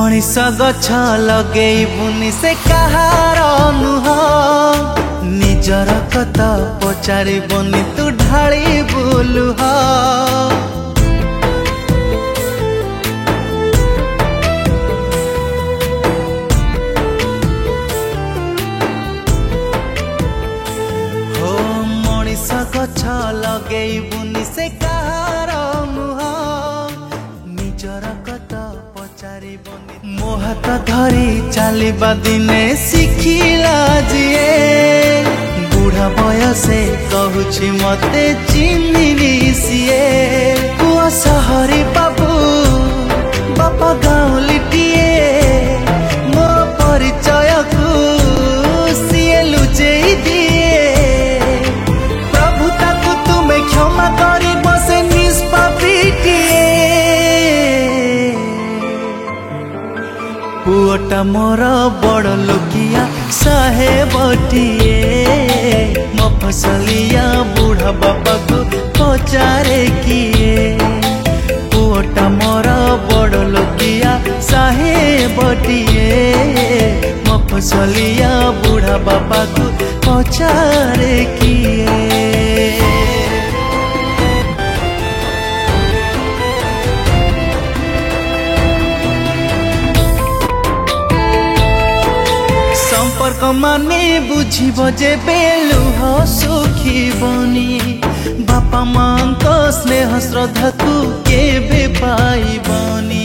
मनीष गछ लगेबुनि से कहार नुह निजर कथा पचारिबुनि तू ढाली बुलुह। हो मनीष गछ लगेबुनि से कहार नुह निजर कथा पचारिबुनि। मो हाथ धरी चलवा दिने शिखिला जीए बुढ़ा बयसे कहूची मते चिन्हिनी सीए। पुआ सहरी बाबू बापा गाँवलीटीए मो परिचय को सीए लुचेई दिए। प्रभु ताकू तुम्हें क्षमा करी बसे निष्पापीटिए। पुअटा मोर बड़ लोकिया साहेबटीए मफसलिया बुढ़ा बापा को पचारे किए। पुअटा मोर बड़ लोकिया साहेबटीए मफसलिया बुढ़ा बापा को पचारे किए। संपर्क माने बुझिब जे बेलुह सुखीबनी बापा मांको स्नेह श्रद्धा तू केबे पाइबनी।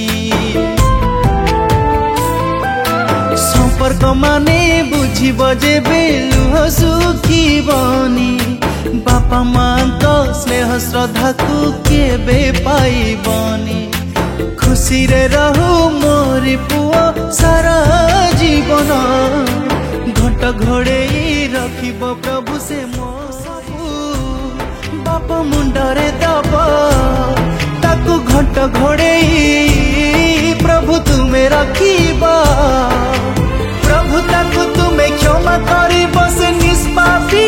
संपर्क माने बुझिब जे बेलुह सुखीबनी बापा मांको स्नेह श्रद्धा तू केबे पाइबनी। खुशी रे रहू मोरी पुओ सारा जीवन घंट घोड़े रखिब प्रभु से मो सबू। बाप मुंडरे दब ताकू घंट घोड़े प्रभु तुम्हें रखिब। प्रभु ताकू तुम्हें क्षमा करी बस निष्पापी।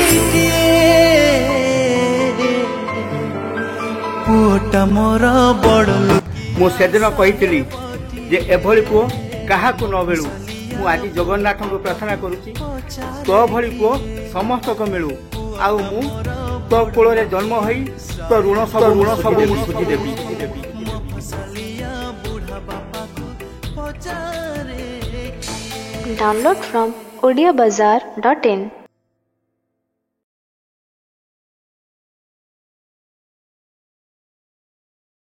पुअटा मोर बड़ मु सेदिन कही जे एभली पुओ क्या न मिलू। मु आज जगन्नाथ को प्रार्थना करुच्ची तो भली पुओ समस्त को मिलू। आउ मु तो कूल जन्म होई तो ऋण सब सुझी देवी। Download from odiabazaar.in